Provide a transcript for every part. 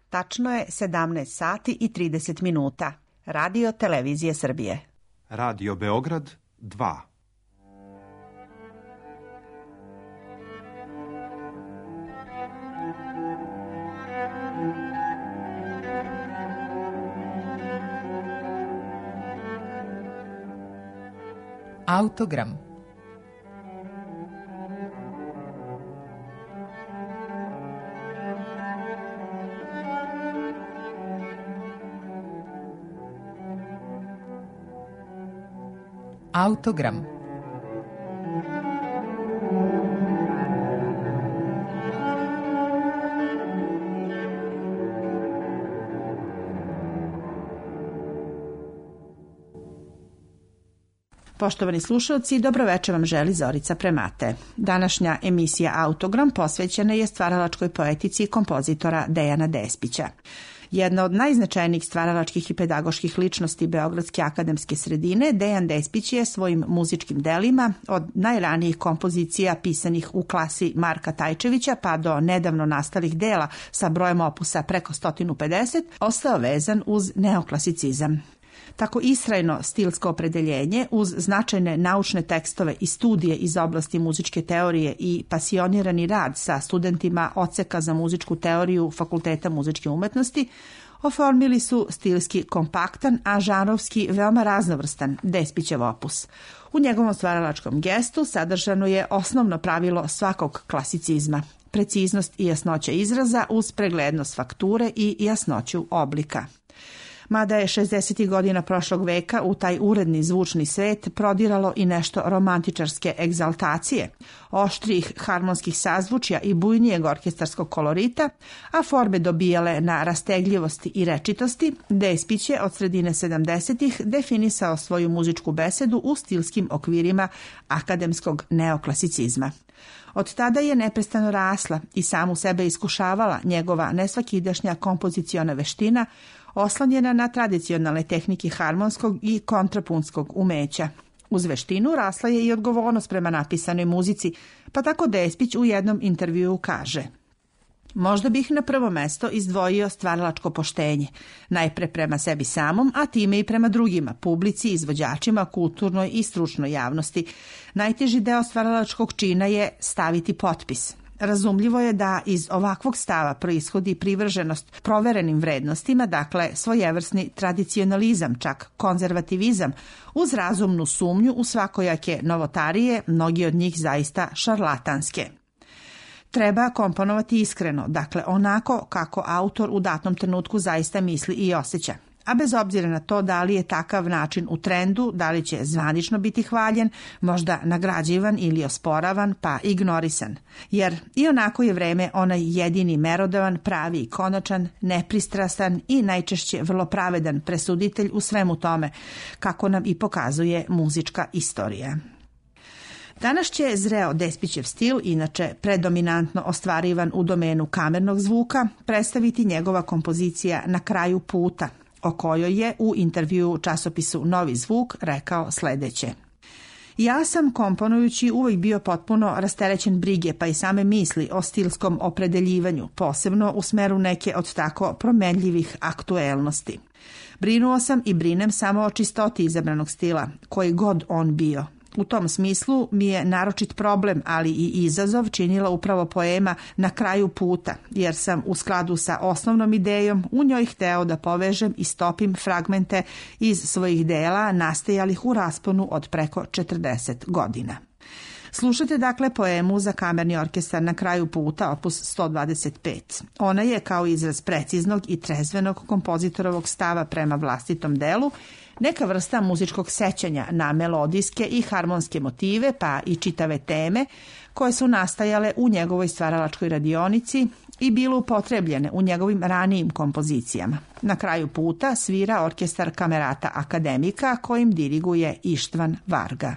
Tačno je 17 sati i 30 minuta. Radio Televizije Srbije. Radio Beograd 2. Autogram. Autogram. Poštovani slušalci, dobroveče vam želi Zorica Premate. Današnja emisija Autogram posvećena je stvaralačkoj poetici kompozitora Dejana Despića. Jedna od najznačajnijih stvaralačkih i pedagoških ličnosti Beogradske akademske sredine, Dejan Despić je svojim muzičkim delima, od najranijih kompozicija pisanih u klasi Marka Tajčevića pa do nedavno nastalih dela sa brojem opusa preko 150, ostao vezan uz neoklasicizam. Tako istrajno stilsko opredeljenje uz značajne naučne tekstove i studije iz oblasti muzičke teorije i pasionirani rad sa studentima odseka za muzičku teoriju Fakulteta muzičke umetnosti oformili su stilski kompaktan, a žanrovski veoma raznovrstan Despićev opus. U njegovom stvaralačkom gestu sadržano je osnovno pravilo svakog klasicizma, preciznost i jasnoća izraza uz preglednost fakture i jasnoću oblika. Mada je 60. godina prošlog veka u taj uredni zvučni svet prodiralo i nešto romantičarske egzaltacije, oštrijih harmonskih sazvučja i bujnijeg orkestarskog kolorita, a forme dobijale na rastegljivosti i rečitosti, Despić je od sredine 70-ih definisao svoju muzičku besedu u stilskim okvirima akademskog neoklasicizma. Od tada je neprestano rasla i samu sebe iskušavala njegova nesvakidašnja kompoziciona veština, oslanjena na tradicionalne tehnike harmonskog i kontrapunskog umeća. Uz veštinu rasla je i odgovornost prema napisanoj muzici, pa tako Despić u jednom intervjuu kaže: "Možda bih na prvo mesto izdvojio stvaralačko poštenje, najpre prema sebi samom, a time i prema drugima, publici, izvođačima, kulturnoj i stručnoj javnosti. Najteži deo stvaralačkog čina je staviti potpis. Razumljivo je da iz ovakvog stava proishodi privrženost proverenim vrednostima, dakle svojevrsni tradicionalizam, čak konzervativizam, uz razumnu sumnju u svakojake novotarije, mnogi od njih zaista šarlatanske. Treba komponovati iskreno, dakle onako kako autor u datom trenutku zaista misli i osjeća. A bez obzira na to da li je takav način u trendu, da li će zvanično biti hvaljen, možda nagrađivan ili osporavan, pa ignorisan. Jer i onako je vreme onaj jedini merodavan, pravi i konačan, nepristrasan i najčešće vrlo pravedan presuditelj u svemu tome, kako nam i pokazuje muzička istorija." Danas će zreo Despićev stil, inače predominantno ostvarivan u domenu kamernog zvuka, predstaviti njegova kompozicija Na kraju puta, o kojoj je u intervjuu časopisu Novi zvuk rekao sledeće: "Ja sam komponujući uvijek bio potpuno rasterećen brige pa i same misli o stilskom opredeljivanju, posebno u smeru neke od tako promenljivih aktuelnosti. Brinuo sam i brinem samo o čistoti izabranog stila, koji god on bio. U tom smislu mi je naročit problem, ali i izazov činila upravo poema Na kraju puta, jer sam u skladu sa osnovnom idejom u njoj hteo da povežem i stopim fragmente iz svojih dela nastajalih u rasponu od preko 40 godina." Slušajte dakle poemu za kamerni orkestar Na kraju puta, opus 125. Ona je kao izraz preciznog i trezvenog kompozitorovog stava prema vlastitom delu, neka vrsta muzičkog sećanja na melodijske i harmonske motive, pa i čitave teme koje su nastajale u njegovoj stvaralačkoj radionici i bilo upotrebljene u njegovim ranijim kompozicijama. Na kraju puta svira orkestar Kamerata Akademika kojim diriguje Ištvan Varga.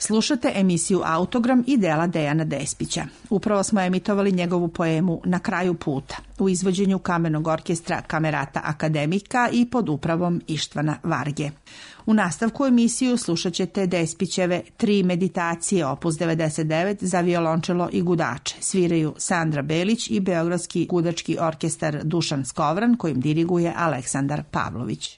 Slušate emisiju Autogram i dela Dejana Despića. Upravo smo emitovali njegovu poemu Na kraju puta u izvođenju Kamenog orkestra Kamerata Akademika i pod upravom Ištvana Varge. U nastavku emisiju slušat ćete Despićeve 3 meditacije opus 99 za violončelo i gudače. Sviraju Sandra Belić i Beogradski gudački orkestar Dušan Skovran, kojim diriguje Aleksandar Pavlović.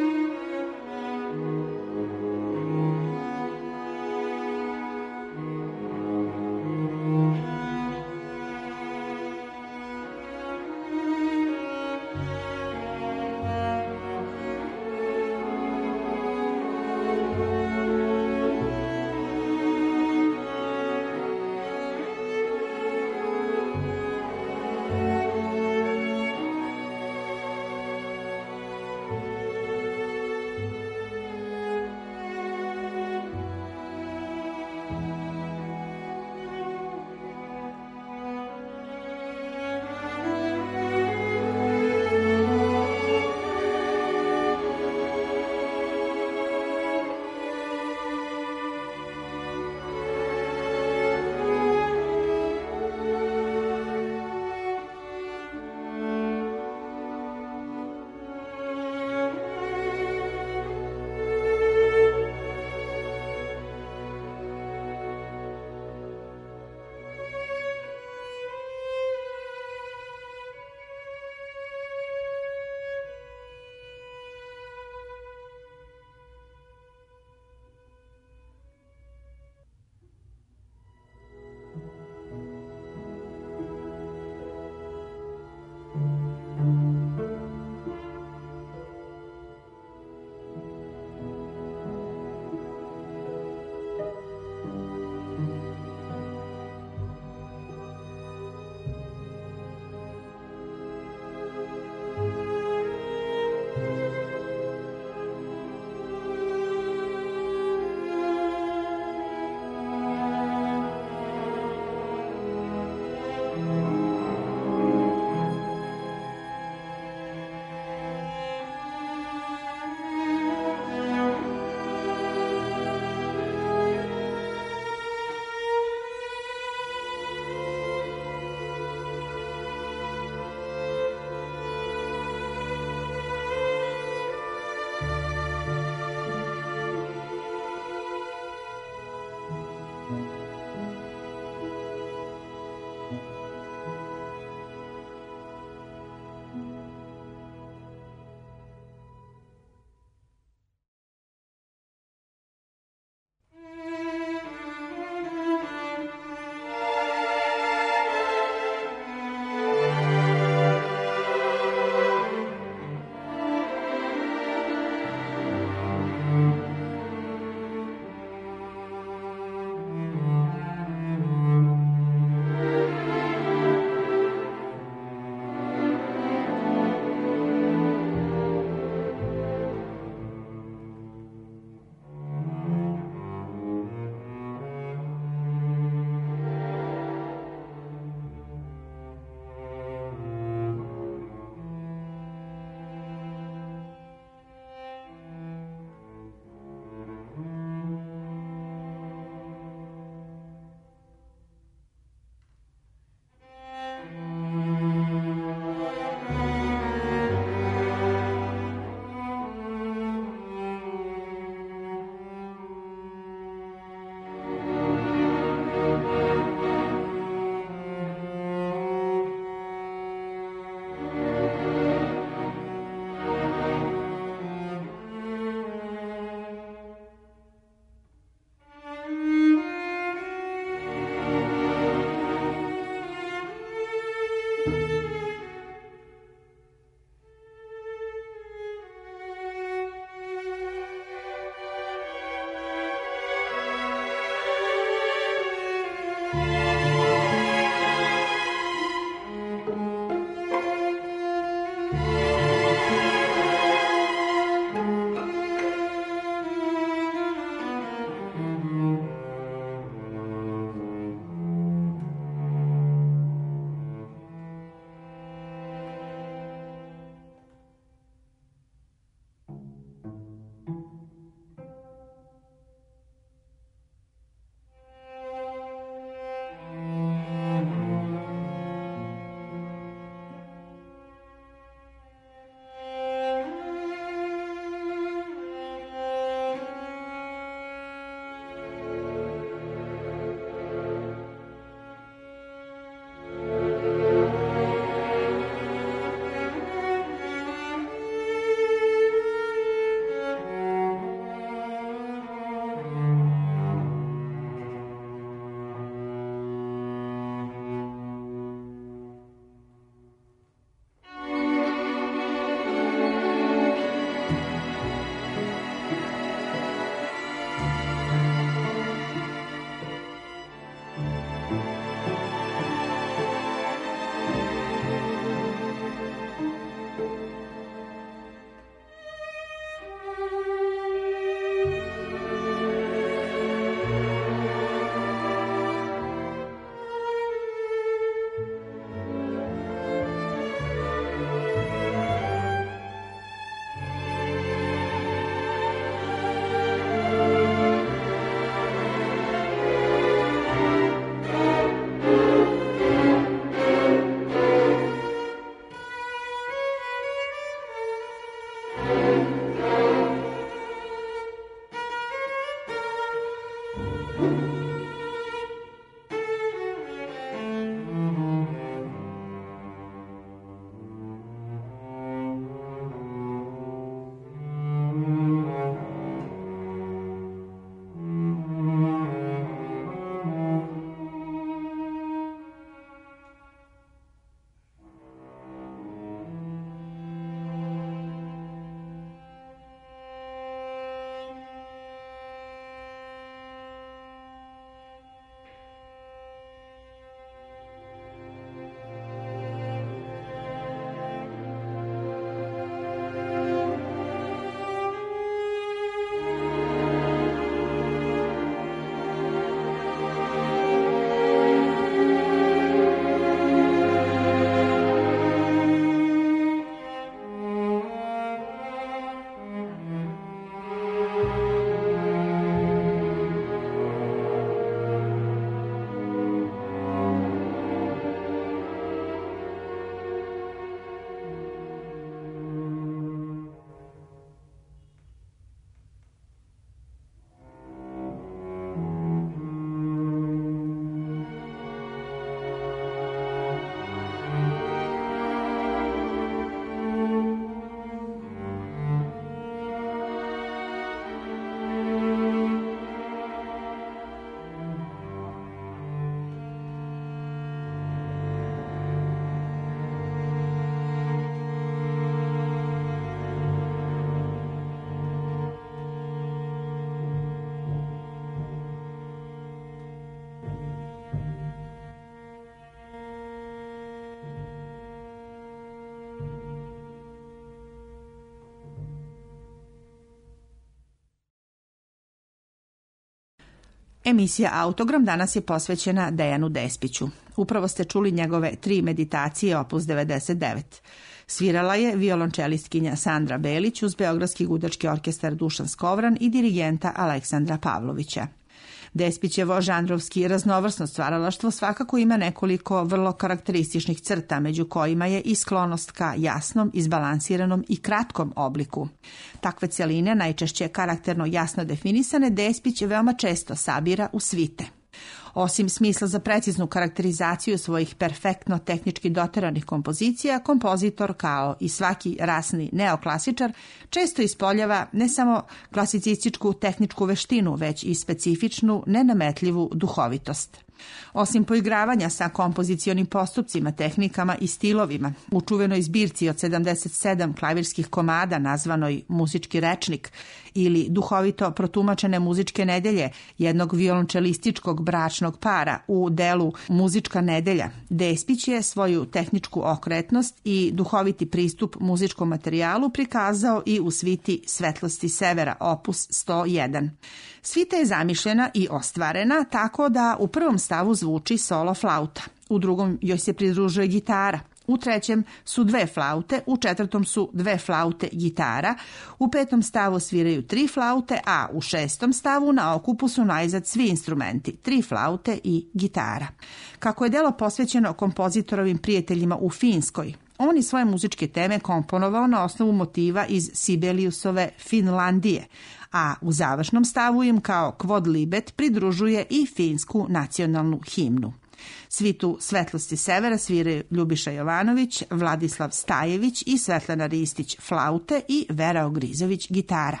Emisija Autogram danas je posvećena Dejanu Despiću. Upravo ste čuli njegove 3 meditacije opus 99. Svirala je violončelistkinja Sandra Belić uz Beogradski gudački orkestar Dušan Skovran i dirigenta Aleksandra Pavlovića. Despićevo žanrovski raznovrsno stvaralaštvo svakako ima nekoliko vrlo karakterističnih crta, među kojima je i sklonost ka jasnom, izbalansiranom i kratkom obliku. Takve celine, najčešće karakterno jasno definisane, Despić veoma često sabira u svite. Osim smisla za preciznu karakterizaciju svojih perfektno tehnički doteranih kompozicija, kompozitor, kao i svaki rasni neoklasičar, često ispoljava ne samo klasicističku tehničku veštinu, već i specifičnu, nenametljivu duhovitost. Osim poigravanja sa kompozicionim postupcima, tehnikama i stilovima, u čuvenoj zbirci od 77 klavirskih komada nazvanoj Muzički rečnik ili duhovito protumačene muzičke nedelje jednog violončelističkog bračnog para u delu Muzička nedelja, Despić je svoju tehničku okretnost i duhoviti pristup muzičkom materijalu prikazao i u sviti Svetlosti severa, opus 101. Svita je zamišljena i ostvarena tako da u prvom stavu zvuči solo flauta, u drugom joj se pridružuje gitara, u trećem su 2 flaute, u četvrtom su 2 flaute gitara, u 5. stavu sviraju 3 flaute, a u 6. stavu na okupu su najzad svi instrumenti, 3 flaute i gitara. Kako je delo posvećeno kompozitorovim prijateljima u Finskoj, on je svoje muzičke teme komponovao na osnovu motiva iz Sibeliusove Finlandije, a u završnom stavu im kao Quodlibet pridružuje i finsku nacionalnu himnu. Svitu Svetlosti severa sviraju Ljubiša Jovanović, Vladislav Stajević i Svetlana Ristić flaute i Vera Ogrizović gitara.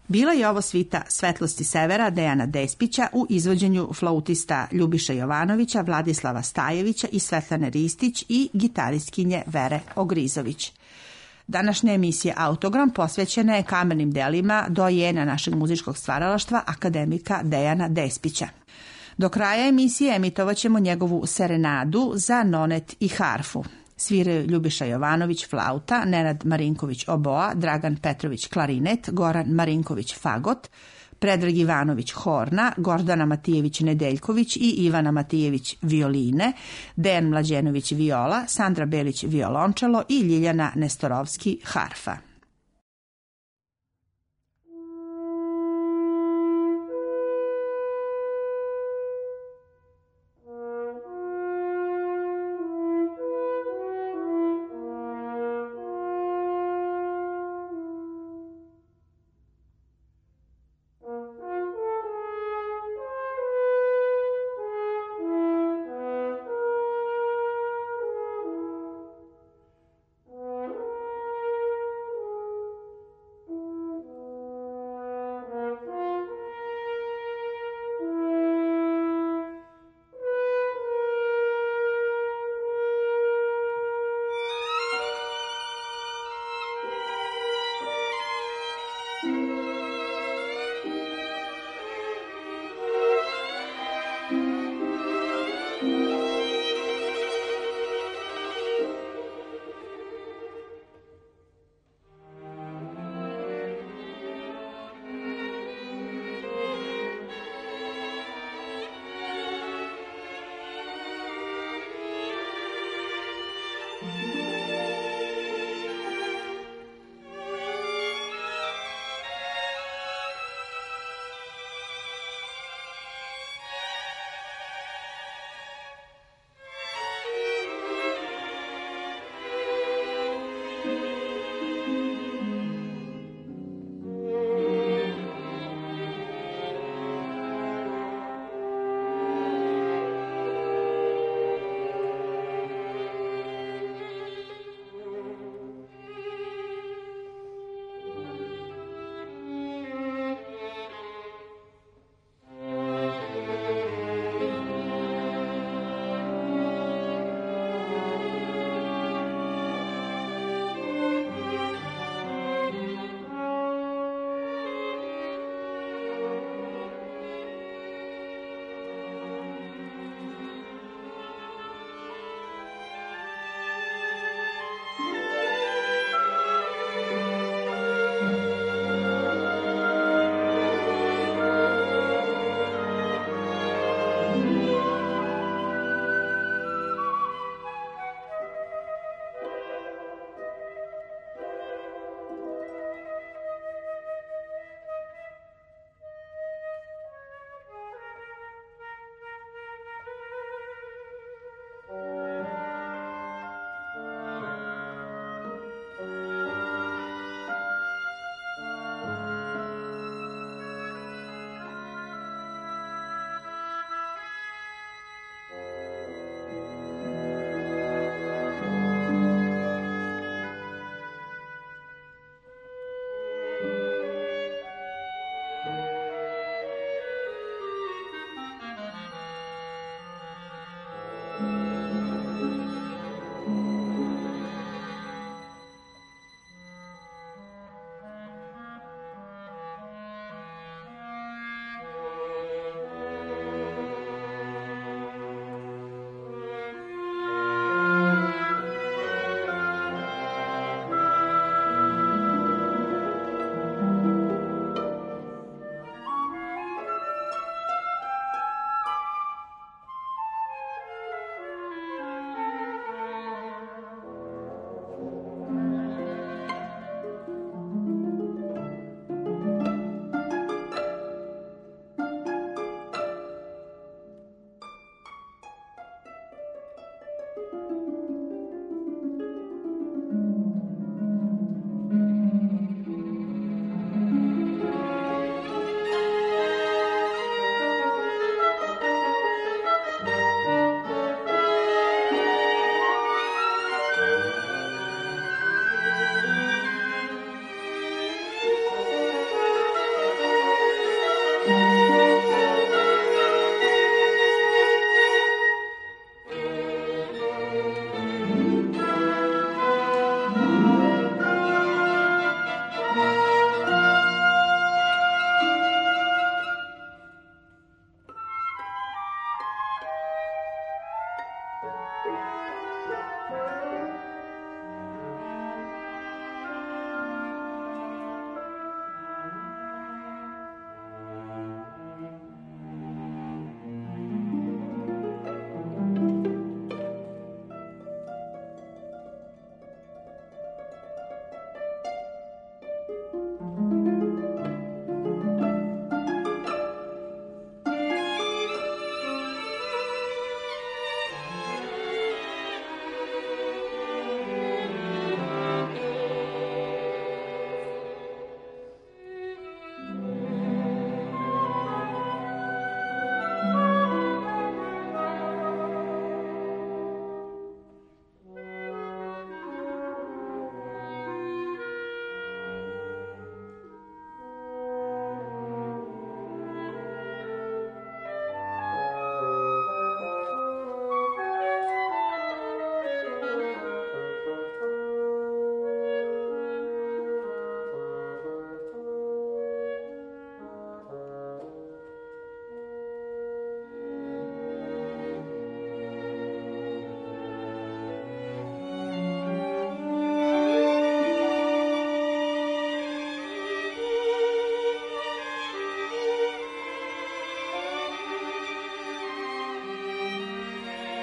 Bila je ovo svita Svetlosti severa Dejana Despića u izvođenju flautista Ljubiše Jovanovića, Vladislava Stajevića i Svetlane Ristić i gitaristkinje Vere Ogrizović. Današnja emisija Autogram posvećena je kamernim delima dojena našeg muzičkog stvaralaštva akademika Dejana Despića. Do kraja emisije emitovaćemo njegovu serenadu za nonet i harfu. Sviraju Ljubiša Jovanović flauta, Nenad Marinković oboa, Dragan Petrović klarinet, Goran Marinković fagot, Predrag Ivanović horna, Gordana Matijević Nedeljković i Ivana Matijević violine, Dejan Mlađenović viola, Sandra Belić violončelo i Ljiljana Nestorovski harfa.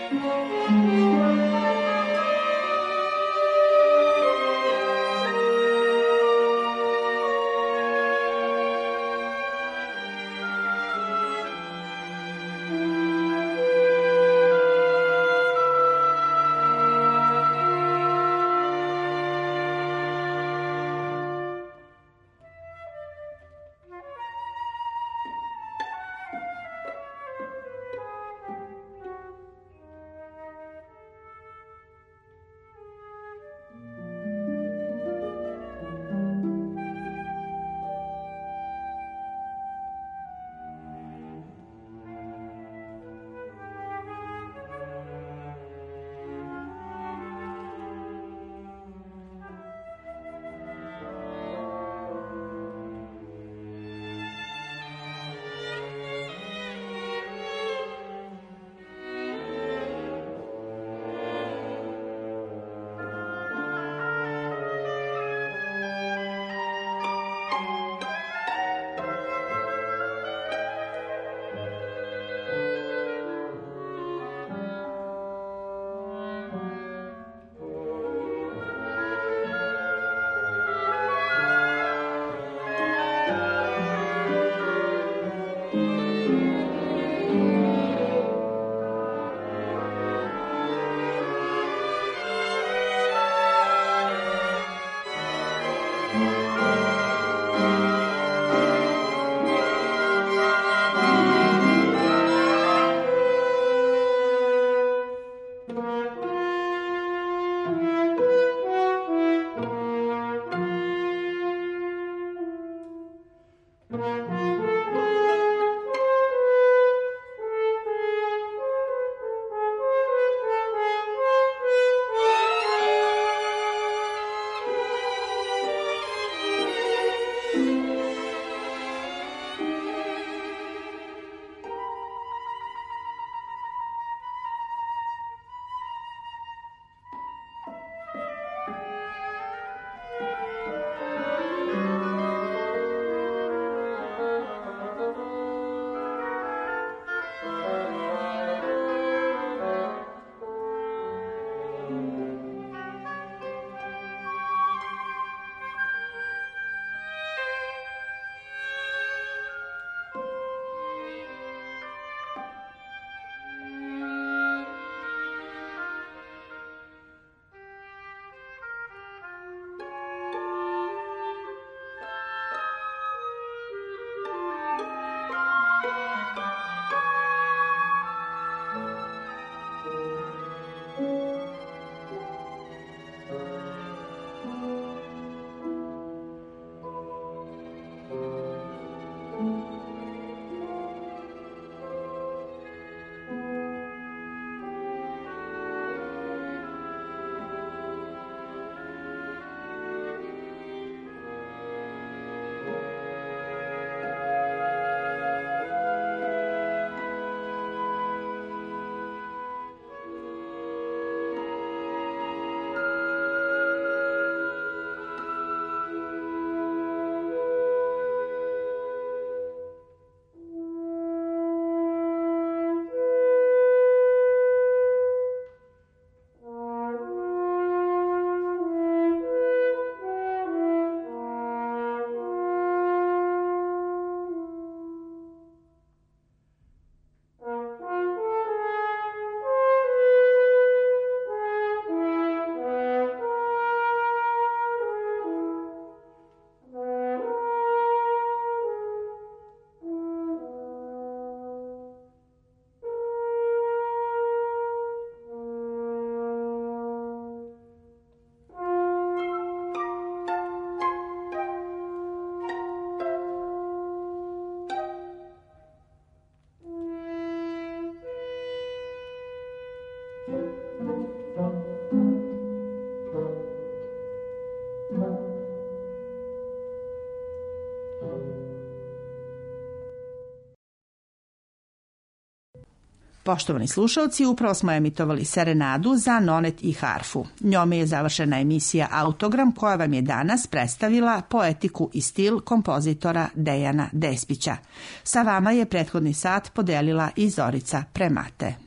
Poštovani slušalci, upravo smo emitovali serenadu za nonet i harfu. Njome je završena emisija Autogram koja vam je danas predstavila poetiku i stil kompozitora Dejana Despića. Sa vama je prethodni sat podelila i Zorica Premate.